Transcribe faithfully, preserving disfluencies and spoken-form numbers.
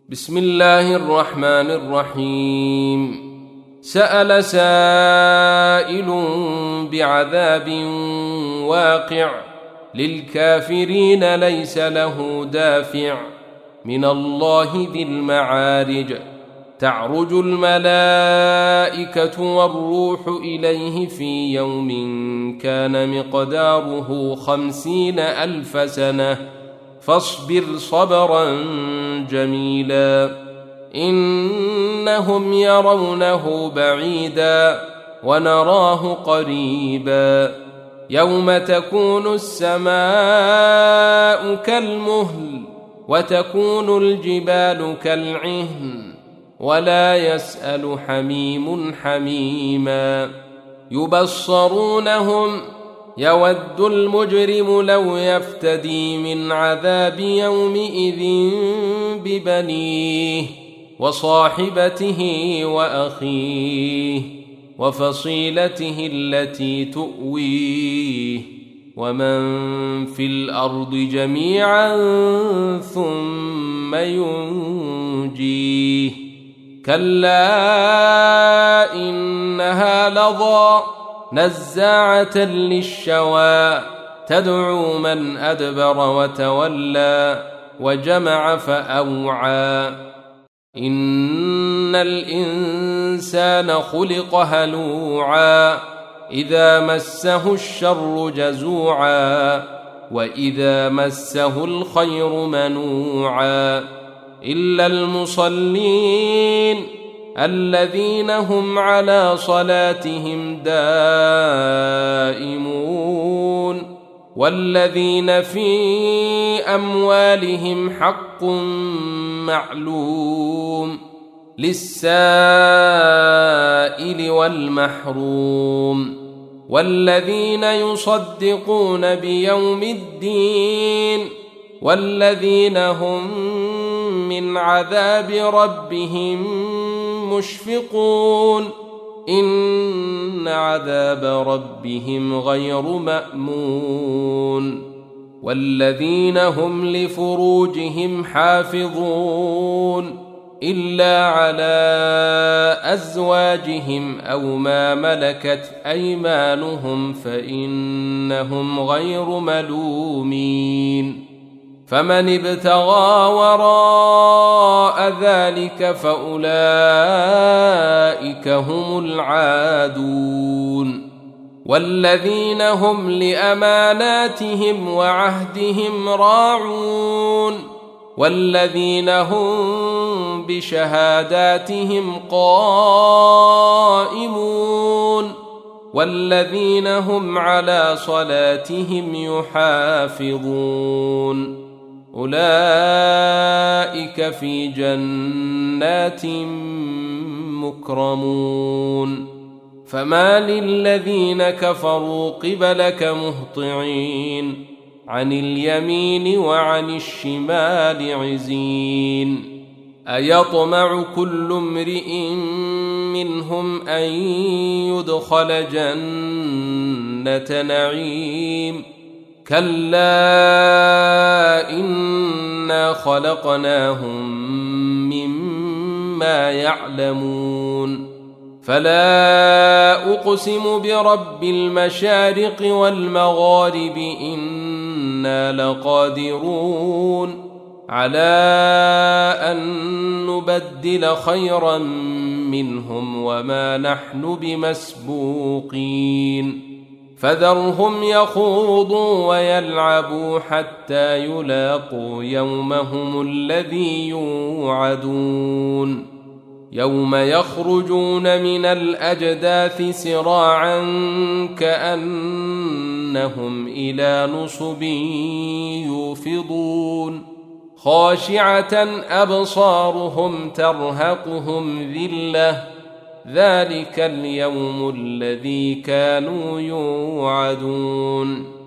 بسم الله الرحمن الرحيم. سأل سائل بعذاب واقع للكافرين ليس له دافع من الله ذي المعارج. تعرج الملائكة والروح إليه في يوم كان مقداره خمسين ألف سنة فاصبر صبرا جميلا إنهم يرونه بعيدا ونراه قريبا يوم تكون السماء كالمهل وتكون الجبال كالعهن ولا يسأل حميم حميما يبصرونهم يود المجرم لو يفتدي من عذاب يومئذ ببنيه وصاحبته وأخيه وفصيلته التي تؤويه ومن في الأرض جميعا ثم ينجيه كلا إنها لظى نزاعة للشوى تدعو من أدبر وتولى وجمع فأوعى إن الإنسان خلق هلوعا إذا مسه الشر جزوعا وإذا مسه الخير منوعا إلا المصلين الذين هم على صلاتهم دائمون والذين في أموالهم حق معلوم للسائل والمحروم والذين يصدقون بيوم الدين والذين هم من عذاب ربهم مشفقون إن عذاب ربهم غير مأمون والذين هم لفروجهم حافظون إلا على أزواجهم أو ما ملكت أيمانهم فإنهم غير ملومين فمن ابتغى وراء ذلك فأولئك هم العادون والذين هم لأماناتهم وعهدهم راعون والذين هم بشهاداتهم قائمون والذين هم على صلاتهم يحافظون أولئك في جنات مكرمون فما للذين كفروا قبلك مهطعين عن اليمين وعن الشمال عزين أيطمع كل امرئ منهم أن يدخل جنة نعيم كلا إنا خلقناهم مما يعلمون فلا أقسم برب المشارق والمغارب إنا لقادرون على أن نبدل خيرا منهم وما نحن بمسبوقين فذرهم يخوضوا ويلعبوا حتى يلاقوا يومهم الذي يوعدون يوم يخرجون من الأجداث سراعا كأنهم إلى نصب يوفضون خاشعة أبصارهم ترهقهم ذلة ذلك اليوم الذي كانوا يوعدون